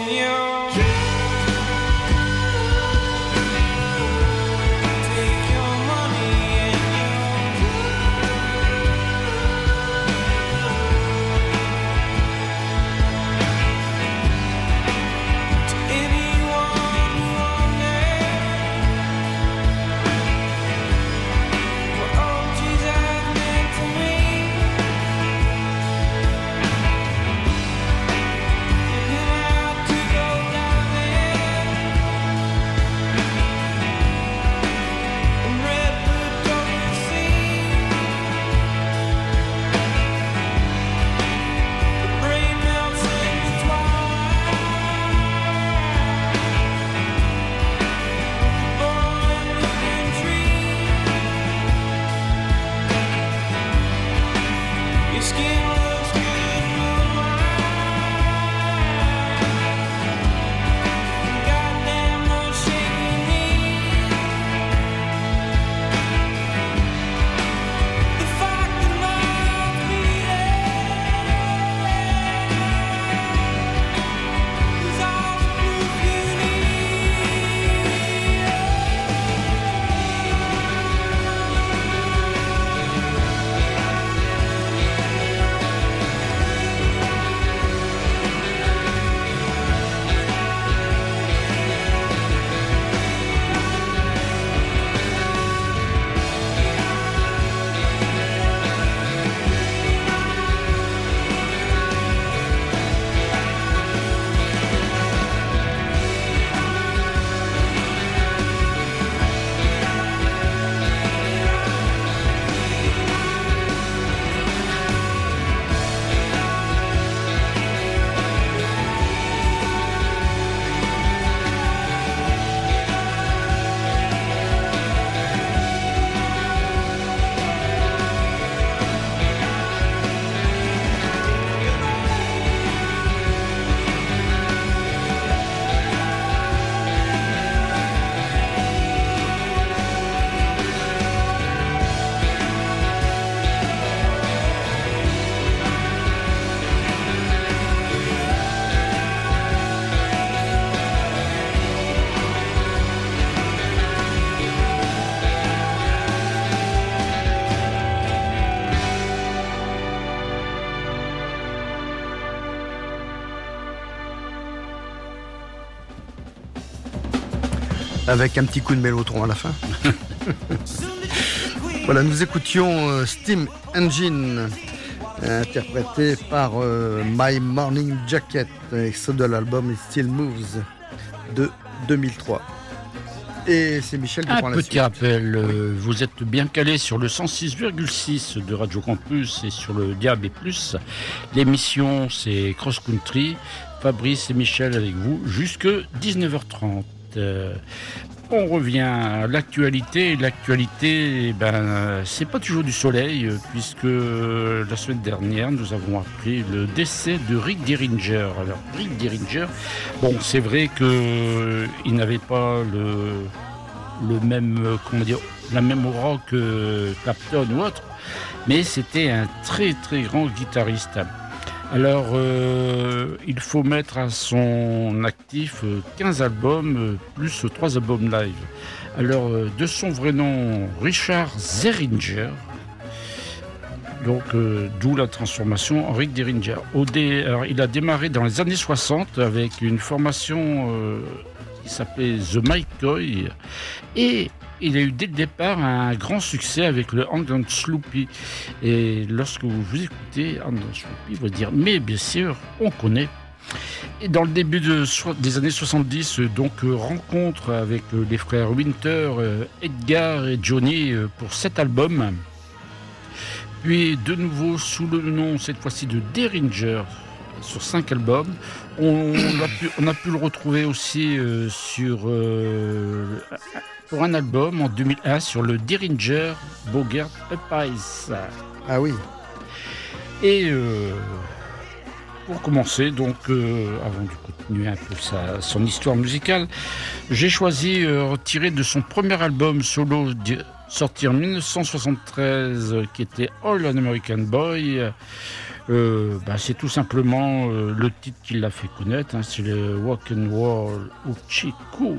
Avec un petit coup de mélotron à la fin. Voilà, nous écoutions Steam Engine, interprété par My Morning Jacket, extrait de l'album Still Moves de 2003. Et c'est Michel qui prend la suite. Un petit rappel, vous êtes bien calés sur le 106,6 de Radio Campus et sur le DAB+. L'émission, c'est Cross Country. Fabrice et Michel avec vous jusque 19h30. On revient à l'actualité. L'actualité, c'est pas toujours du soleil, puisque la semaine dernière, nous avons appris le décès de Rick Derringer. Alors, Rick Derringer, bon, c'est vrai qu'il n'avait pas le même, la même aura que Clapton ou autre, mais c'était un très très grand guitariste. Alors, il faut mettre à son actif 15 albums, plus 3 albums live. Alors, de son vrai nom, Richard Zerringer, donc d'où la transformation en Rick Derringer. Alors, il a démarré dans les années 60 avec une formation qui s'appelait The McCoy, et il a eu dès le départ un grand succès avec le Hand and Sloopy. Et lorsque vous écoutez Hand and Sloopy, vous allez dire, mais bien sûr, on connaît. Et dans le début des années 70, donc rencontre avec les frères Winter, Edgar et Johnny pour 7 albums. Puis de nouveau sous le nom, cette fois-ci, de Derringer, sur 5 albums. On a pu le retrouver aussi pour un album en 2001 sur le Derringer Bogert Up-Ice. Ah oui. Et pour commencer, donc avant de continuer un peu son histoire musicale, j'ai choisi tiré de son premier album solo sorti en 1973, qui était All American Boy. C'est tout simplement le titre qui l'a fait connaître, c'est le Rock and Roll Chico.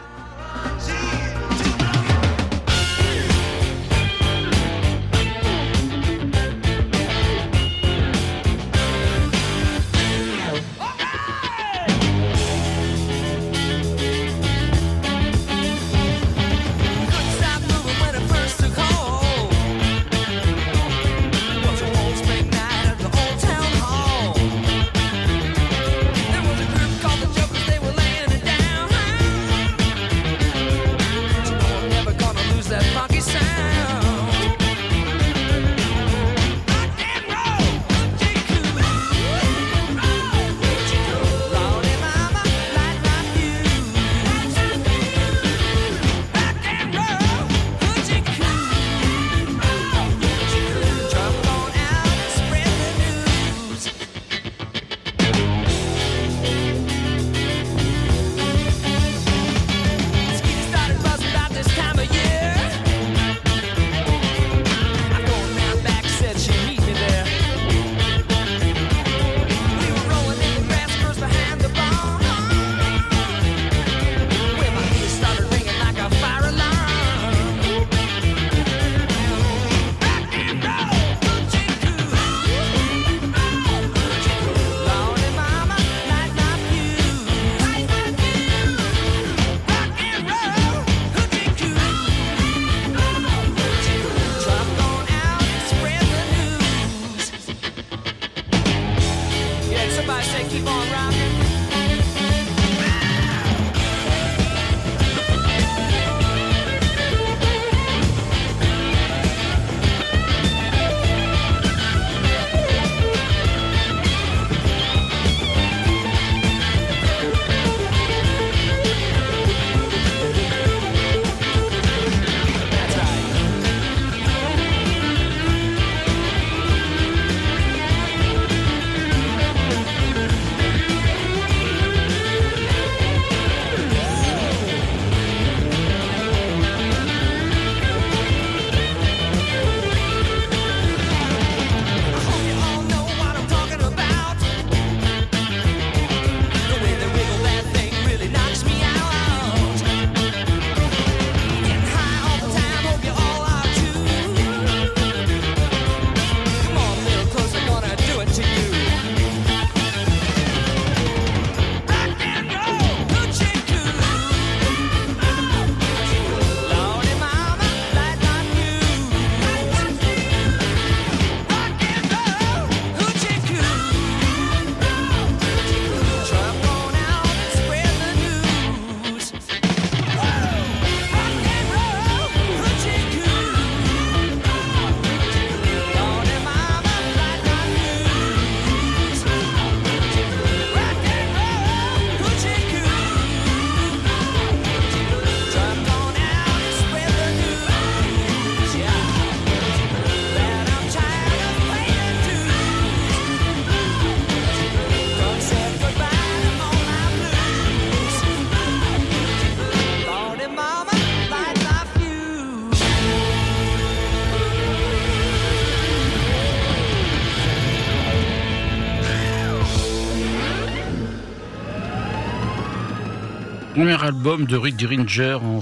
Premier album de Rick Derringer en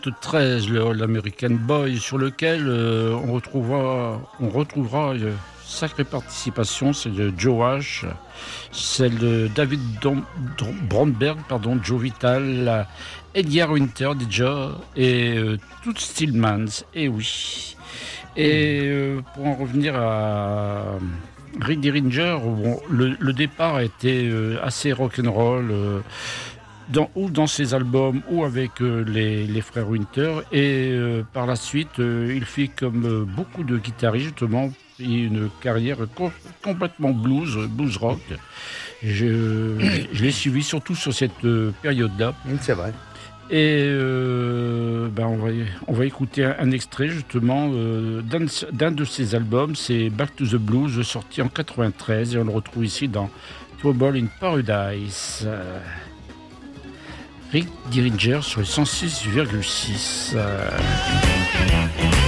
73, le All American Boy, sur lequel on retrouvera une sacrée participation, celle de Joe Walsh, celle de David Bromberg, Joe Vital, Edgar Winter déjà, et Toots Thielemans, et oui. Et pour en revenir à Rick Derringer, le départ a été assez rock'n'roll, dans ses albums ou avec les frères Winter, et par la suite il fait comme beaucoup de guitaristes justement une carrière complètement blues rock. Je l'ai suivi surtout sur cette période-là. C'est vrai. Et on va écouter un extrait justement d'un de ses albums, c'est Back to the Blues, sorti en 93, et on le retrouve ici dans Trouble in Paradise. Rick Derringer sur le 106,6.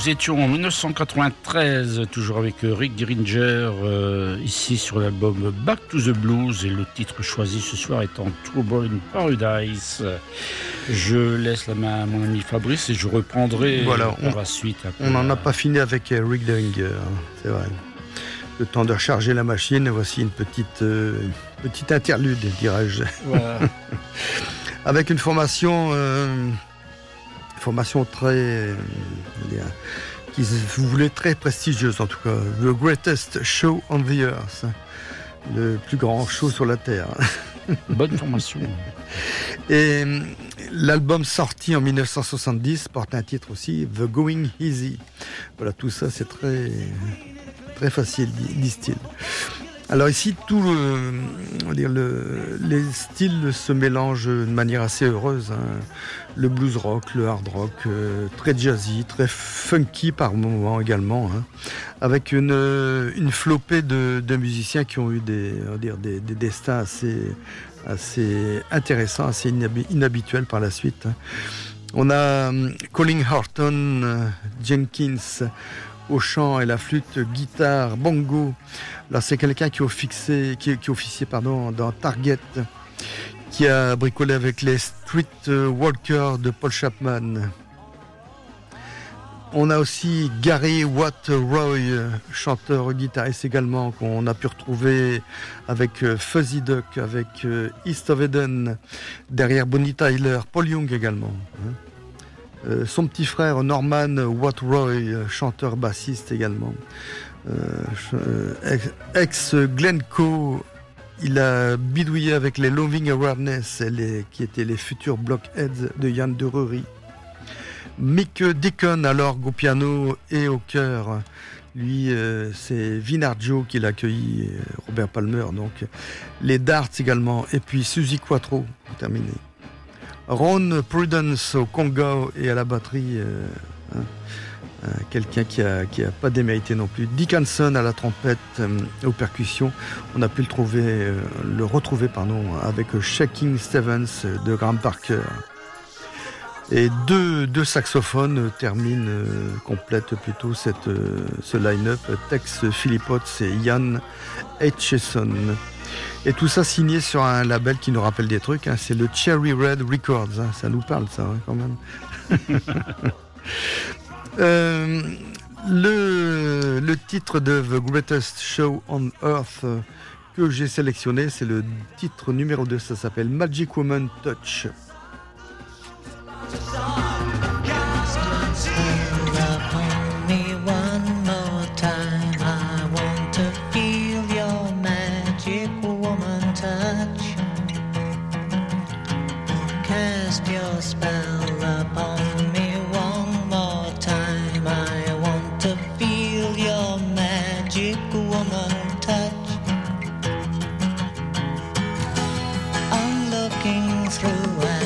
nous étions en 1993, toujours avec Rick Gringer, ici sur l'album Back to the Blues, et le titre choisi ce soir étant Trouble in Paradise. Je laisse la main à mon ami Fabrice et je reprendrai par la suite. On n'en a pas fini avec Rick Gringer, c'est vrai. Le temps de recharger la machine, voici une petite interlude, dirais-je. Voilà. Avec une formation très, qui vous voulez très prestigieuse en tout cas. The Greatest Show on the Earth, le plus grand show sur la Terre. Bonne formation. Et l'album sorti en 1970 porte un titre aussi, The Going Easy. Voilà, tout ça c'est très, très facile, disent-ils. Alors ici, les styles se mélangent de manière assez heureuse. Hein. Le blues rock, le hard rock, très jazzy, très funky par moments également, hein. Avec une flopée de musiciens qui ont eu des destins assez intéressants, assez inhabituels par la suite. Hein. On a Colin Horton, Jenkins au chant et la flûte, guitare, bongo. Là, c'est quelqu'un qui officiait dans Target, qui a bricolé avec les Streetwalkers de Paul Chapman. On a aussi Gary Watt-Roy, chanteur guitariste également, qu'on a pu retrouver avec Fuzzy Duck, avec East of Eden, derrière Bonnie Tyler, Paul Young également. Son petit frère Norman Watt-Roy, chanteur bassiste également. Ex-Glencoe, il a bidouillé avec les Loving Awareness, qui étaient les futurs Blockheads de Yann Durury. Mick Deacon à l'orgue, au piano et au chœur. Lui, c'est Vinarjo qui l'a accueilli, Robert Palmer, donc. Les Darts également, et puis Suzy Quattro, pour terminer. Ron Prudence au conga et à la batterie, quelqu'un qui a pas démérité non plus. Dick Hanson à la trompette, aux percussions. On a pu le retrouver avec Shaking Stevens de Graham Parker. Et deux saxophones complètent plutôt ce line-up, Tex Philippots et Ian Aitchison. Et tout ça signé sur un label qui nous rappelle des trucs, hein, c'est le Cherry Red Records, hein, ça nous parle ça, hein, quand même. Le titre de The Greatest Show on Earth que j'ai sélectionné, c'est le titre numéro 2, ça s'appelle Magic Woman Touch. Through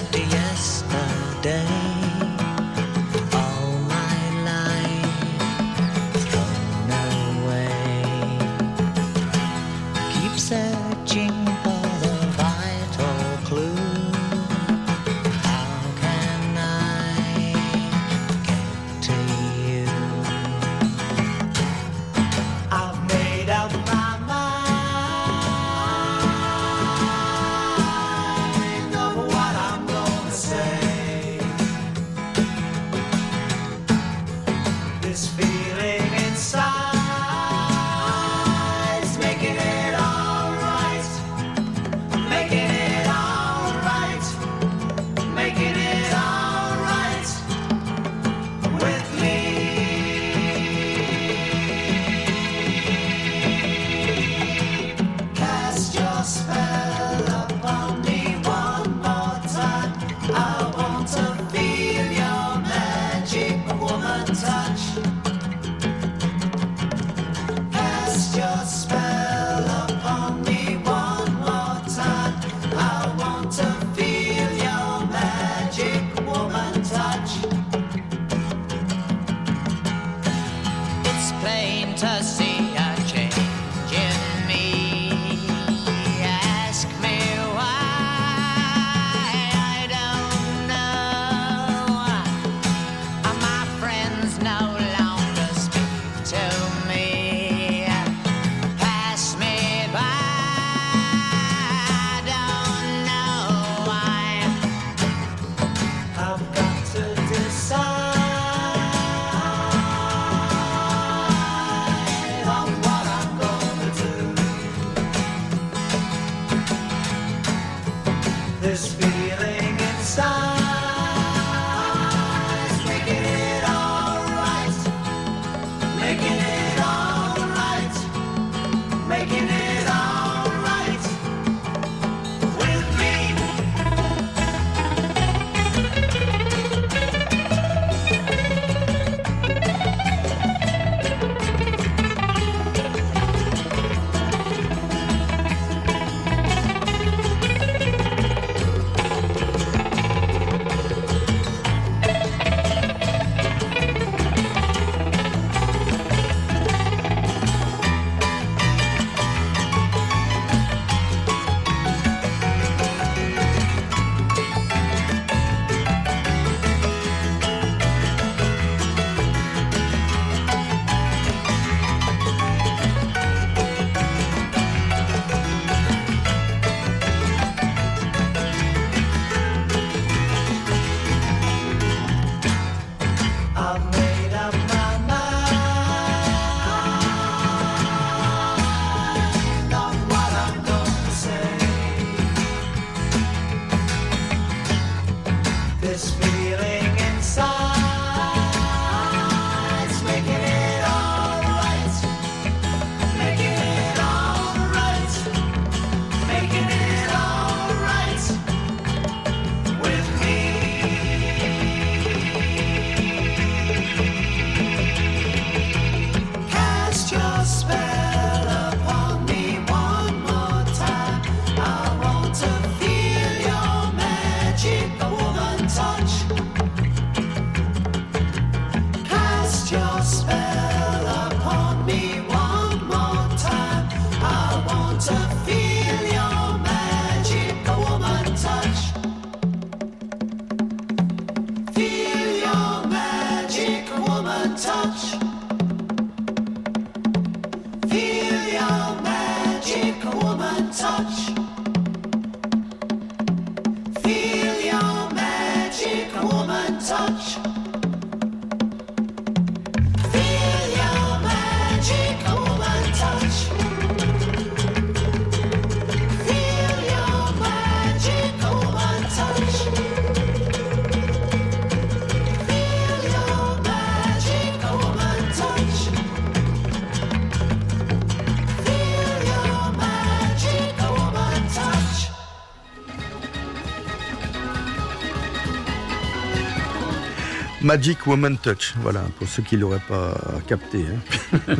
Magic Woman Touch, voilà, pour ceux qui ne l'auraient pas capté. Hein.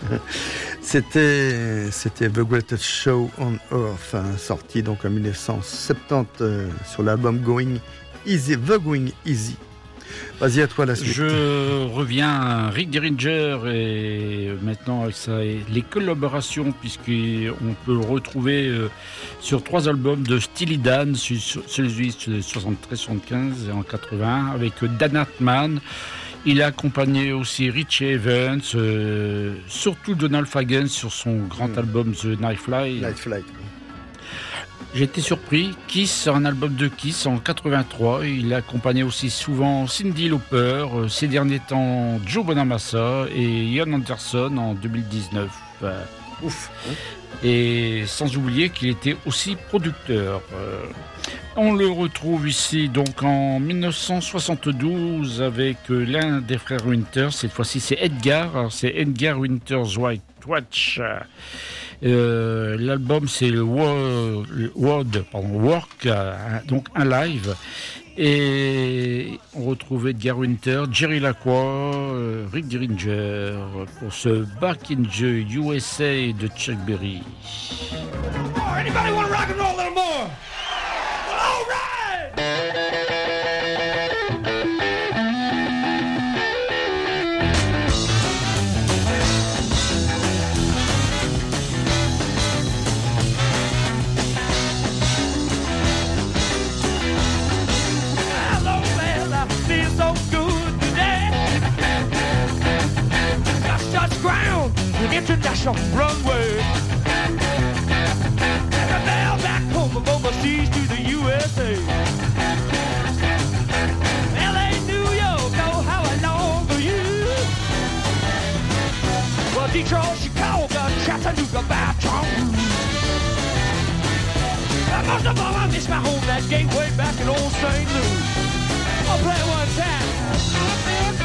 C'était The Greatest Show on Earth, hein, sorti donc en 1970 sur l'album Going Easy, The Going Easy. Vas-y, à toi la suite. Je reviens à Rick Derringer et maintenant avec ça, les collaborations, puisqu'on peut le retrouver sur 3 albums de Steely Dan, celui de 73-75 et en 80 avec Dan Hartman. Il a accompagné aussi Richie Evans, surtout Donald Fagen sur son grand album The Night Flight. J'ai été surpris. Kiss, un album de Kiss en 83. Il a accompagné aussi souvent Cyndi Lauper, ces derniers temps Joe Bonamassa et Ian Anderson en 2019. Ouf. Et sans oublier qu'il était aussi producteur. On le retrouve ici donc en 1972 avec l'un des frères Winters. Cette fois-ci c'est Edgar. Alors, c'est Edgar Winters White Watch. L'album c'est le Work, donc un live, et on retrouve Edgar Winter, Jerry Lacroix, Rick Derringer pour ce Back in the USA de Chuck Berry. Oh, anybody want to rock and roll a little more? Well, all right! Ground, an international runway. And a bell back home from overseas to the USA. LA, New York, oh how I long for you. Well, Detroit, Chicago, Chattanooga, Baton Rouge. Most of all, I miss my home, that gateway back in old St. Louis. I'll play one time.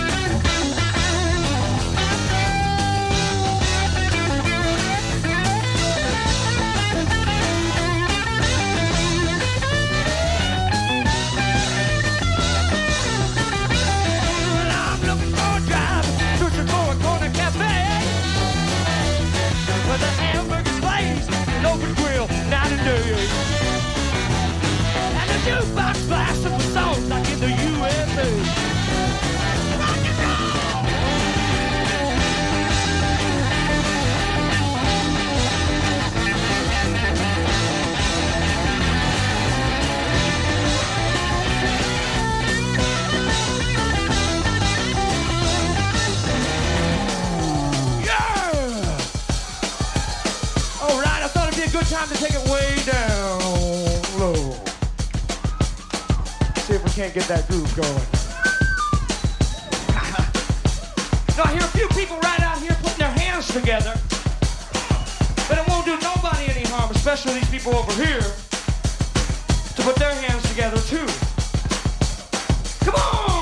The hamburger's blazed, an open grill, night and day. And the jukebox blasting with songs like in the USA. Rock and roll! Good time to take it way down low. See if we can't get that groove going. Now I hear a few people right out here putting their hands together, but it won't do nobody any harm, especially these people over here, to put their hands together too. Come on!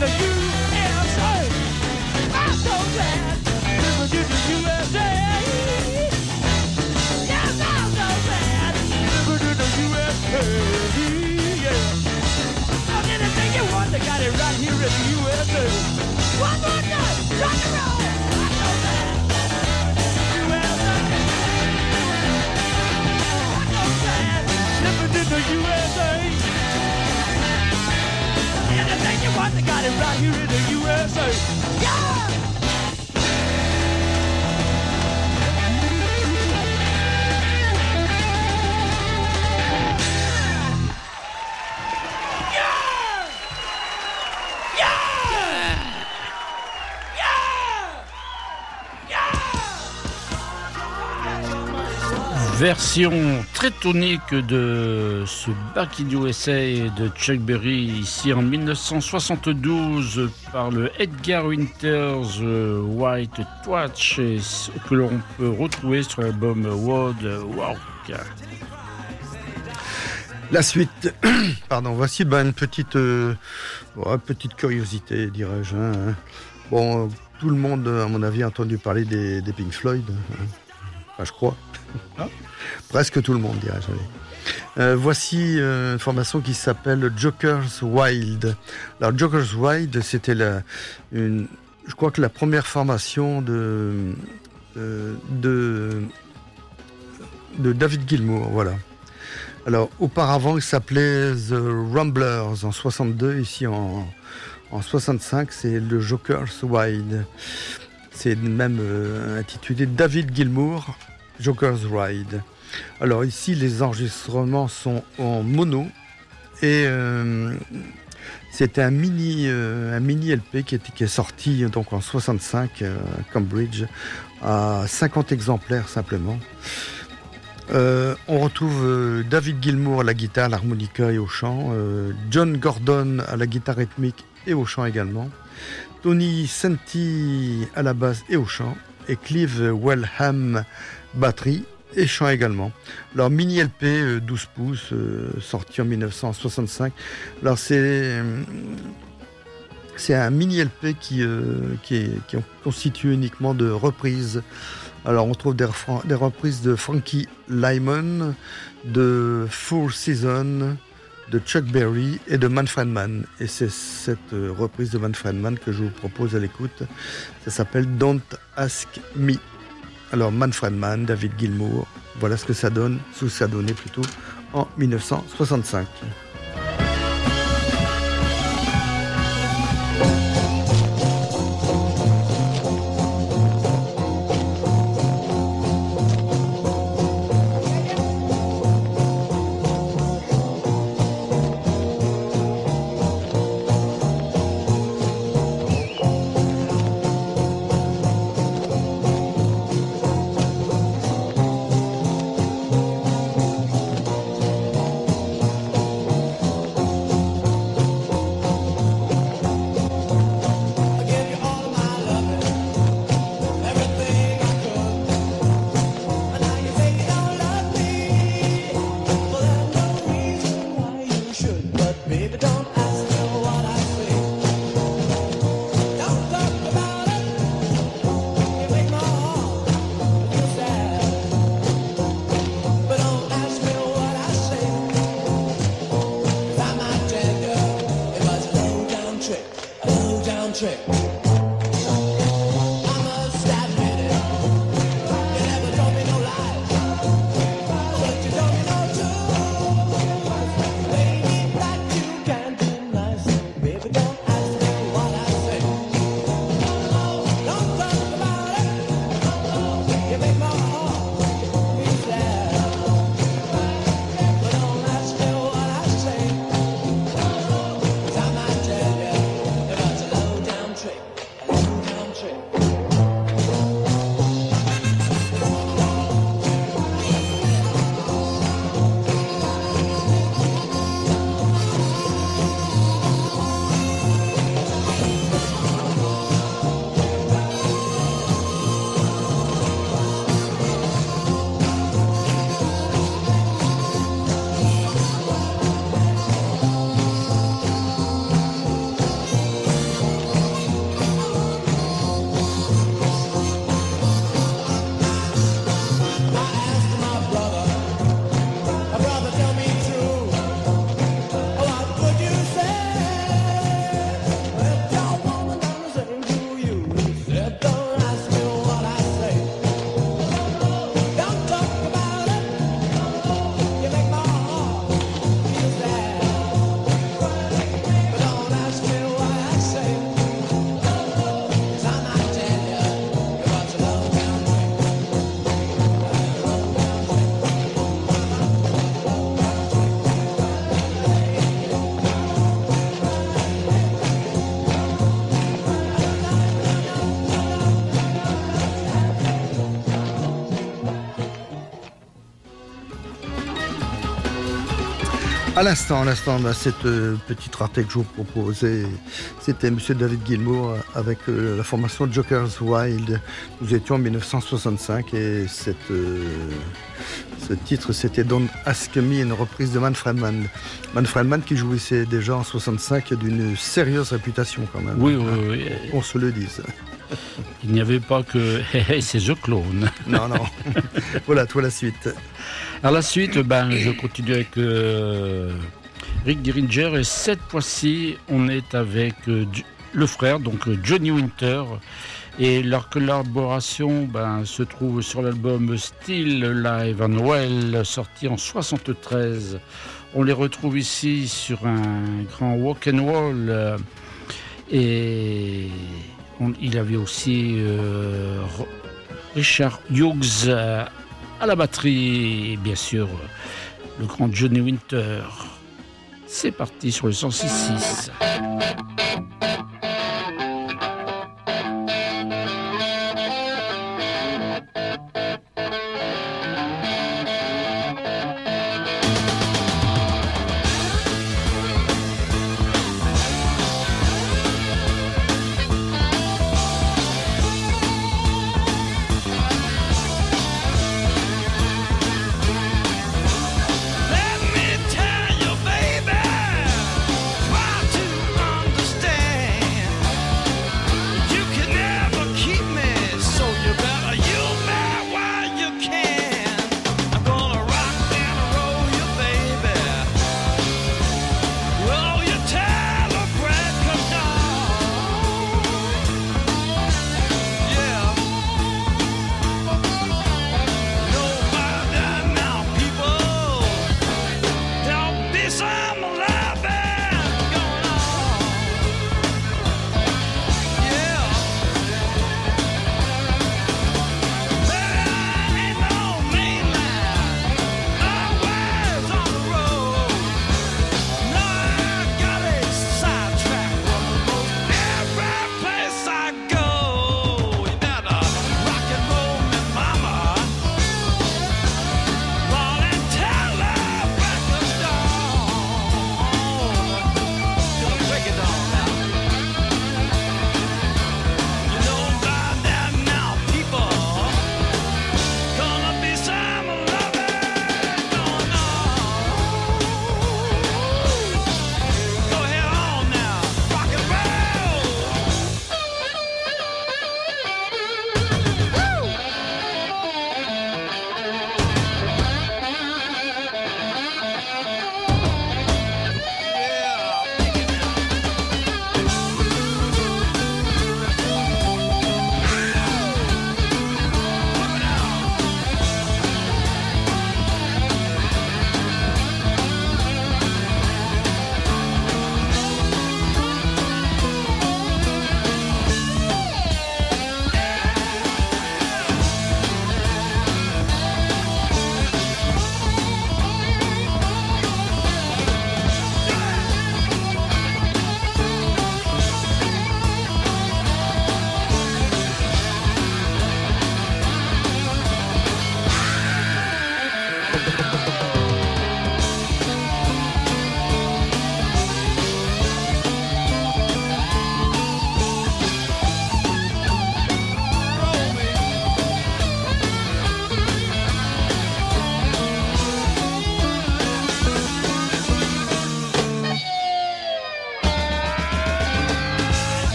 the USA. I'm so glad living in the USA. Yes, I'm so glad living in the USA. Yeah. On anything you want, they got it right here in the USA. One more time, rock and roll. I'm so glad. USA. I'm so glad living in the USA. Anything you want, they got it right here in the USA. Yeah! Version très tonique de ce Back in USA de Chuck Berry, ici en 1972 par le Edgar Winters White Twatch, que l'on peut retrouver sur l'album World Walk. La suite, pardon, voici une petite curiosité, dirais-je. Hein. Bon, tout le monde, à mon avis, a entendu parler des Pink Floyd. Enfin, je crois. Ah. Presque tout le monde, dirais-je. Voici une formation qui s'appelle Joker's Wild. Alors, Joker's Wild, c'était je crois que la première formation de David Gilmour, voilà. Alors, auparavant, il s'appelait The Ramblers en 62. Ici, en 65, c'est le Joker's Wild. C'est même intitulé David Gilmour, Joker's Ride. Alors ici, les enregistrements sont en mono et c'était un mini LP qui est sorti donc en 65 à Cambridge à 50 exemplaires simplement. On retrouve David Gilmour à la guitare, à l'harmonica et au chant, John Gordon à la guitare rythmique et au chant également, Tony Senti à la basse et au chant, et Clive Wellham batterie et chant également. Alors mini LP 12 pouces sorti en 1965. Alors c'est un mini LP qui est constitué uniquement de reprises. Alors on trouve des reprises de Frankie Lymon, de Four Seasons, de Chuck Berry et de Manfred Mann. Et c'est cette reprise de Manfred Mann que je vous propose à l'écoute. Ça s'appelle Don't Ask Me. Alors Manfred Mann, David Gilmour, voilà ce que ça donne, ce que ça donnait plutôt en 1965. Trick. À l'instant, cette petite rareté que je vous proposais, c'était Monsieur David Gilmour avec la formation Joker's Wild. Nous étions en 1965 et ce titre, c'était Don't Ask Me, une reprise de Manfred Mann. Manfred Mann qui jouissait déjà en 65 d'une sérieuse réputation quand même. Oui. On se le dise. Il n'y avait pas que c'est The Clone. Non. Voilà, toi la suite. À la suite, je continue avec Rick Derringer et cette fois-ci, on est avec le frère, donc Johnny Winter. Et leur collaboration se trouve sur l'album Still Alive and Well, sorti en 73. On les retrouve ici sur un grand walk and roll. Et il avait aussi Richard Hughes à la batterie et bien sûr le grand Johnny Winter. C'est parti sur le 106.6. Let me tell you, baby, try to understand.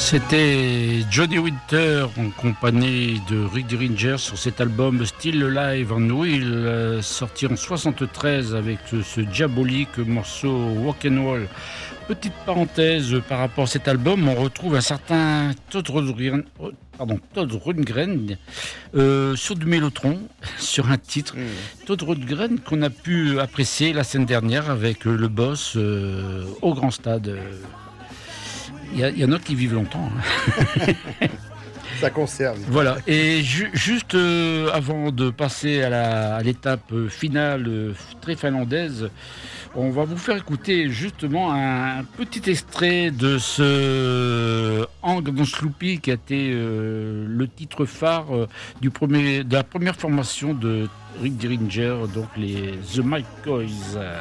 C'était Johnny Winter en compagnie de Rick Derringer sur cet album Still Alive on Wheel, sorti en 73 avec ce diabolique morceau Rock'n'Roll. Petite parenthèse par rapport à cet album, on retrouve un certain Todd Rundgren sur du Mellotron, sur un titre. Todd Rundgren qu'on a pu apprécier la semaine dernière avec le boss au Grand Stade. Il y en a qui vivent longtemps. Ça conserve. Voilà. Et juste avant de passer à l'étape finale très finlandaise, on va vous faire écouter justement un petit extrait de ce Hang Don Sloopy qui a été le titre phare de la première formation de Rick Derringer, donc les The McCoys.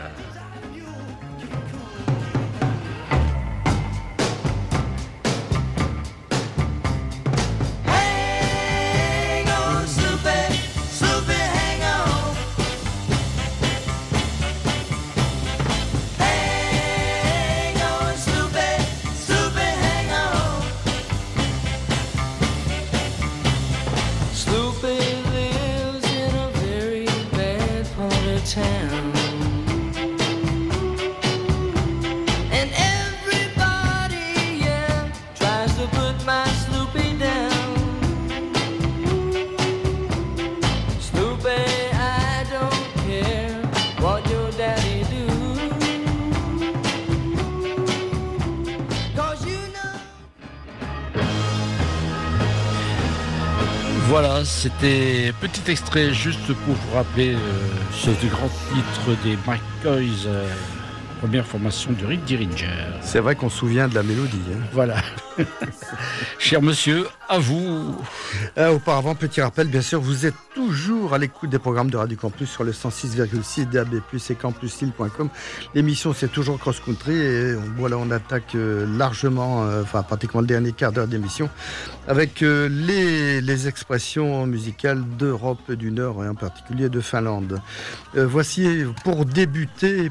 Voilà, c'était petit extrait juste pour vous rappeler ce grand titre des McCoys, première formation de Rick Derringer. C'est vrai qu'on se souvient de la mélodie. Hein. Voilà. Cher monsieur, à vous. Auparavant, petit rappel, bien sûr, vous êtes toujours à l'écoute des programmes de Radio Campus sur le 106,6 DAB+, et campusil.com. L'émission, c'est toujours Cross Country et voilà, on attaque largement, pratiquement le dernier quart d'heure d'émission avec les expressions musicales d'Europe du Nord et en particulier de Finlande. Voici, pour débuter,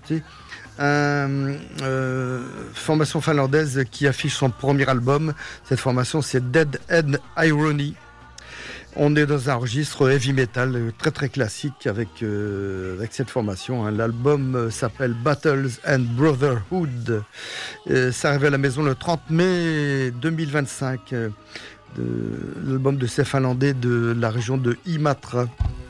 formation finlandaise qui affiche son premier album. Cette formation, c'est Dead End Irony. On est dans un registre heavy metal très très classique avec cette formation. Hein. L'album s'appelle Battles and Brotherhood. Ça arrive à la maison le 30 mai 2025. L'album de ces Finlandais de la région de Imatra.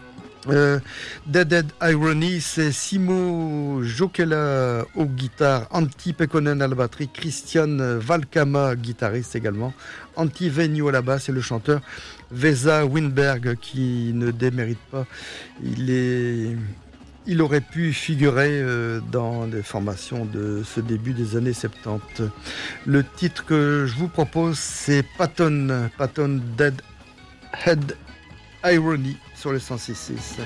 Dead Irony, c'est Simo Jokela au guitare, Antti Pekkonen à la batterie, Christian Valkama guitariste également, Antti Venio à la basse et le chanteur Vesa Winberg qui ne démérite pas. Il aurait pu figurer dans les formations de ce début des années 70. Le titre que je vous propose, c'est Patton Dead Head Irony sur le 106.6.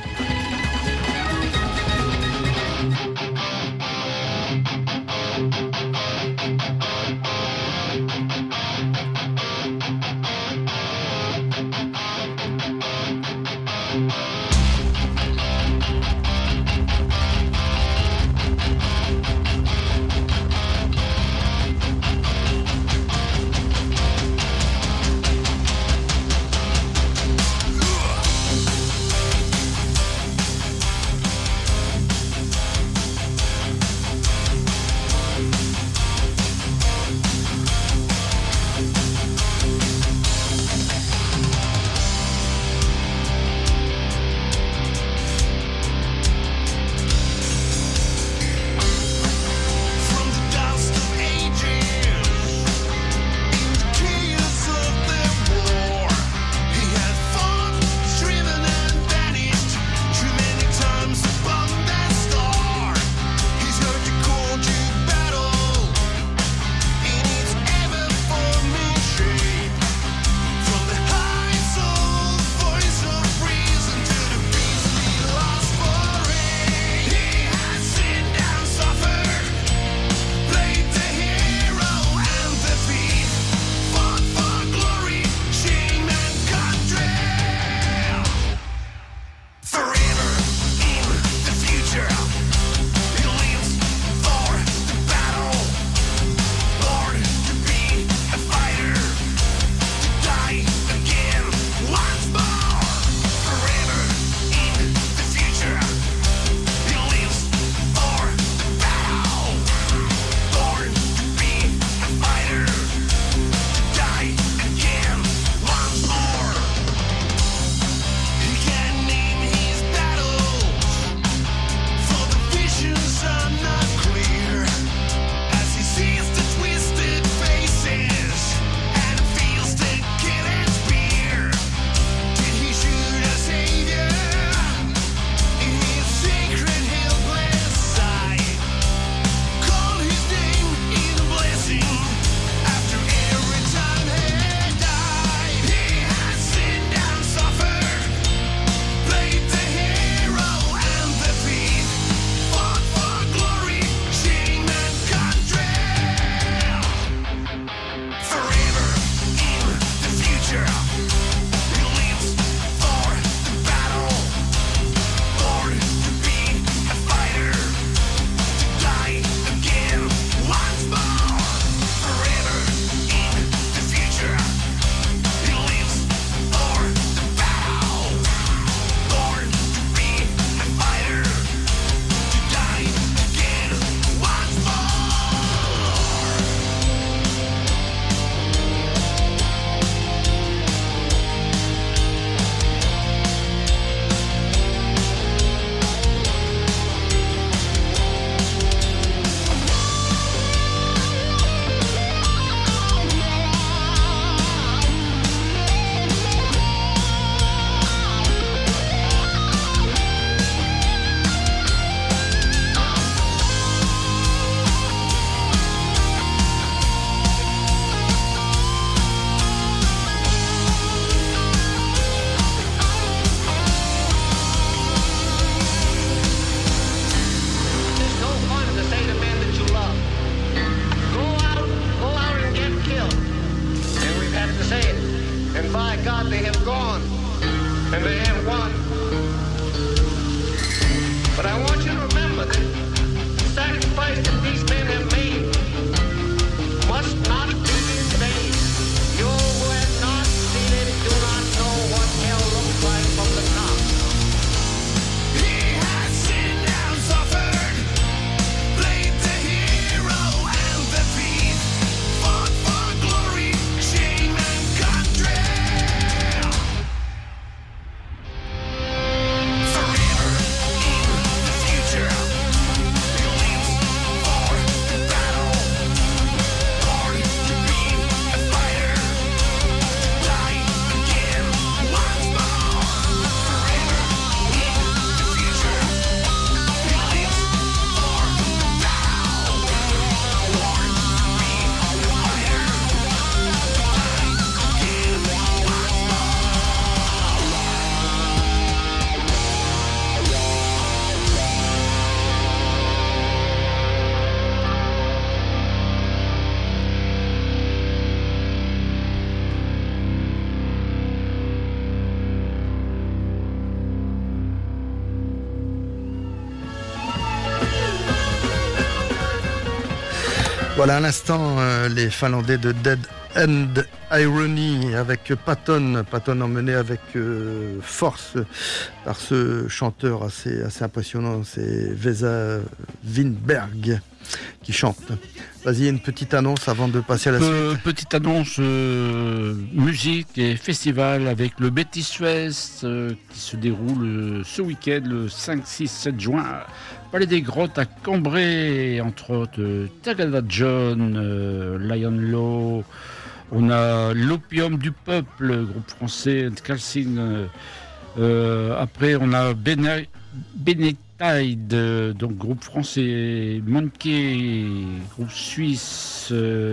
Voilà à l'instant les Finlandais de Dead End Irony avec Patton emmené avec force par ce chanteur assez impressionnant, c'est Vesa Winberg qui chante. Vas-y, une petite annonce avant de passer à la suite. Petite annonce musique et festival avec le Betty Fest qui se déroule ce week-end le 5, 6, 7 juin à Palais des Grottes à Cambrai, entre autres Tagada John, Lion Law, on a l'Opium du Peuple, groupe français, Calcine, après on a Benetide, donc groupe français, Monkey, groupe suisse,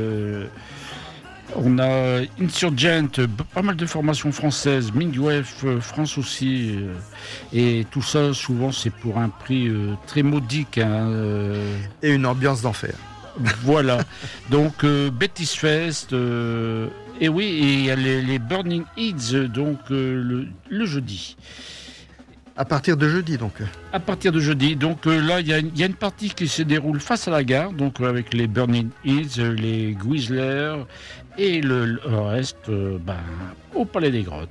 on a Insurgent, pas mal de formations françaises, Midwave, France aussi, et tout ça souvent c'est pour un prix très modique. Et une ambiance d'enfer. Voilà, donc Betty's Fest, et oui, et il y a les Burning Heads, donc le jeudi. À partir de jeudi, donc. À partir de jeudi, donc là, il y a une partie qui se déroule face à la gare, donc avec les Burning Heads, les Gwizzlers, et le reste, au Palais des Grottes.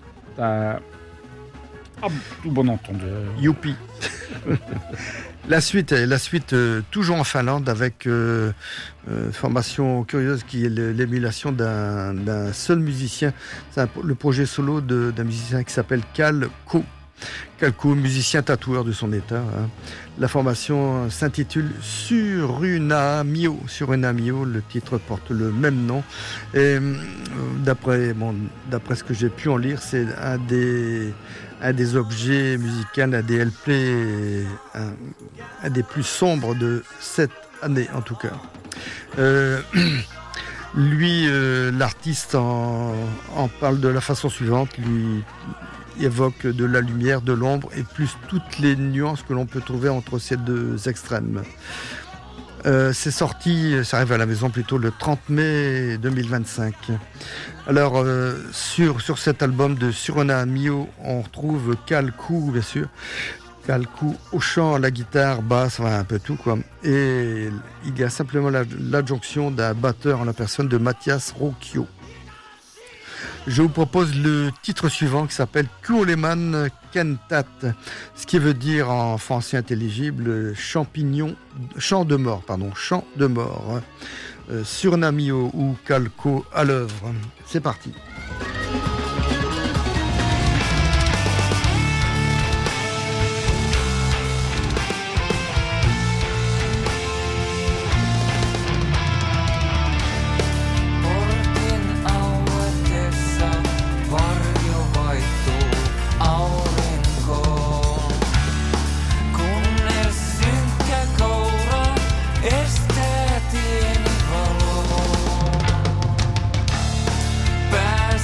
Tout bon entendeur. Youpi. La suite, toujours en Finlande avec formation curieuse qui est l'émulation d'un seul musicien. C'est le projet solo d'un musicien qui s'appelle Kalko, musicien tatoueur de son état. Hein. La formation s'intitule Surunamio. Le titre porte le même nom. Et d'après ce que j'ai pu en lire, c'est un des objets musicaux, un des LP, un des plus sombres de cette année en tout cas. Lui, l'artiste en parle de la façon suivante. Lui évoque de la lumière, de l'ombre et plus toutes les nuances que l'on peut trouver entre ces deux extrêmes. C'est sorti, ça arrive à la maison plutôt le 30 mai 2025. Alors sur cet album de Surunamio, on retrouve Kalku, bien sûr. Kalku au chant, à la guitare, basse, enfin, un peu tout quoi. Et il y a simplement l'adjonction d'un batteur en la personne de Mathias Rokio. Je vous propose le titre suivant qui s'appelle Kuoleman Kentat, ce qui veut dire en français intelligible chant de mort. Surunamio ou Kalko à l'œuvre. C'est parti. Pääs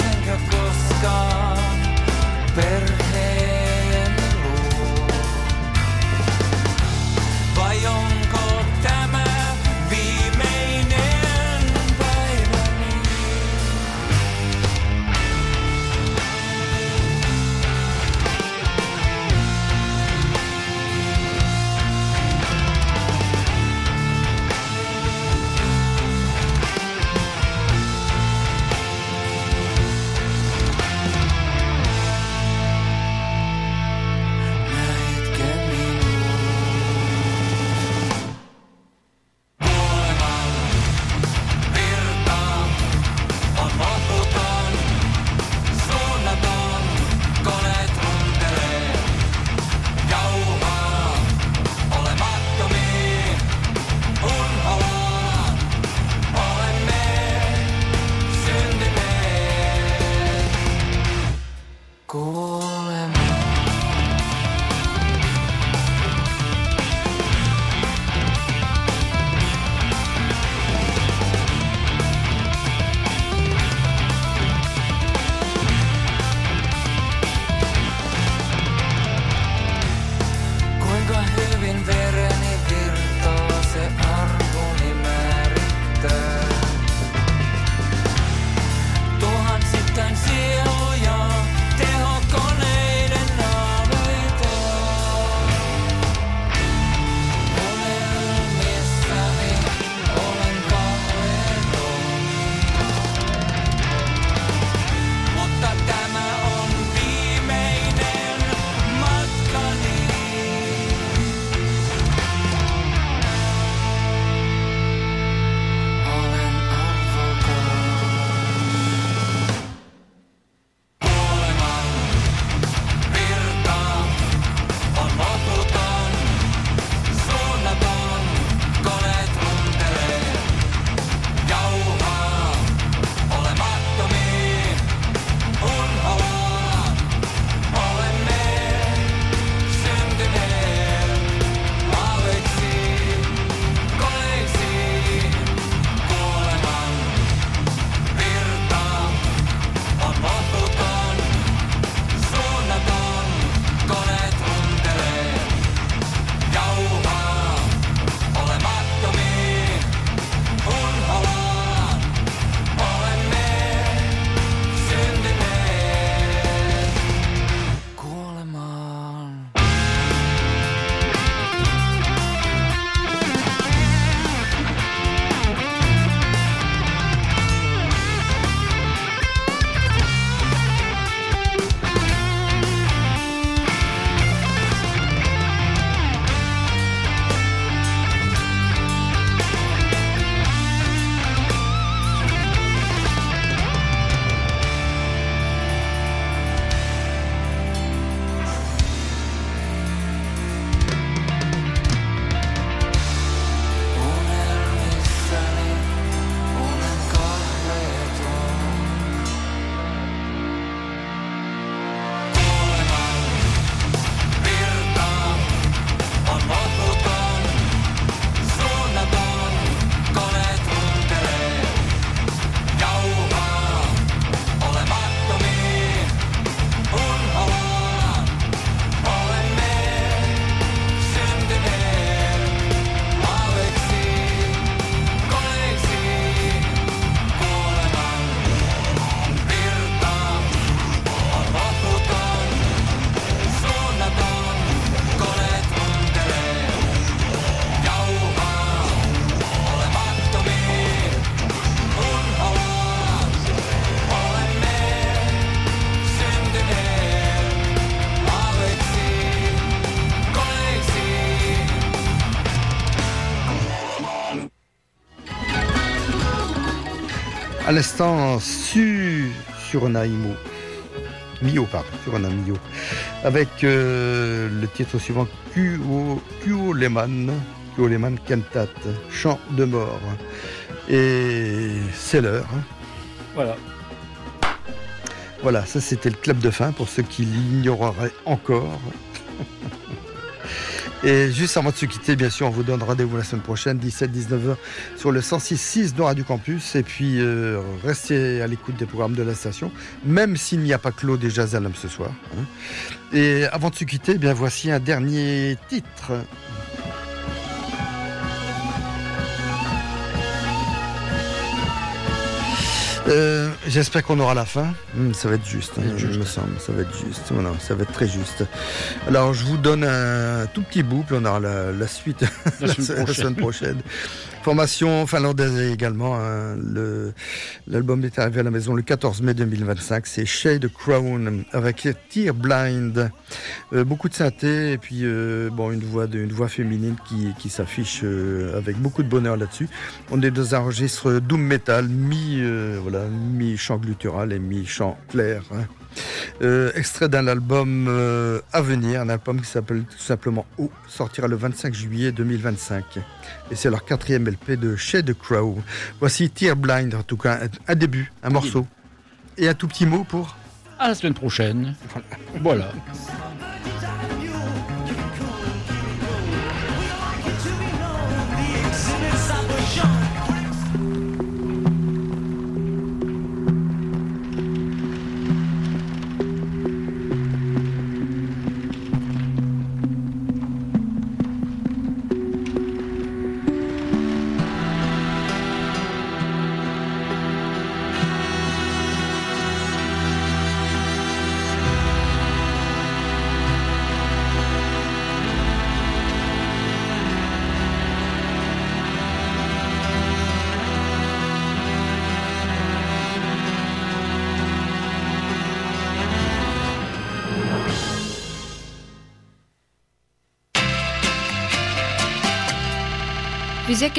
À l'instant, sur un Mio, avec le titre suivant, Kuo Lehman Cantat, Chant de mort. Et c'est l'heure. Voilà, ça c'était le clap de fin pour ceux qui l'ignoreraient encore. Et juste avant de se quitter, bien sûr, on vous donne rendez-vous la semaine prochaine, 17-19h, sur le 106.6 de Radio Campus. Et puis, restez à l'écoute des programmes de la station, même s'il n'y a pas Claude et Jazalem ce soir. Et avant de se quitter, bien voici un dernier titre. J'espère qu'on aura la fin. Ça va être juste, il me semble. Ça va être juste. Voilà, ça va être très juste. Alors, je vous donne un tout petit bout, puis on aura la suite la semaine prochaine. Formation finlandaise également. L'album est arrivé à la maison le 14 mai 2025. C'est Shade Crown avec Tear Blind. Beaucoup de synthé et puis une voix féminine qui s'affiche avec beaucoup de bonheur là-dessus. On est dans un registre doom metal, mi-chant gluttural et mi-chant clair. Extrait d'un album à venir, un album qui s'appelle tout simplement O, sortira le 25 juillet 2025. Et c'est leur 4e LP de Shade Crow. Voici Tear Blind, en tout cas, un début, un morceau. Et un tout petit mot pour... À la semaine prochaine. Voilà. Vous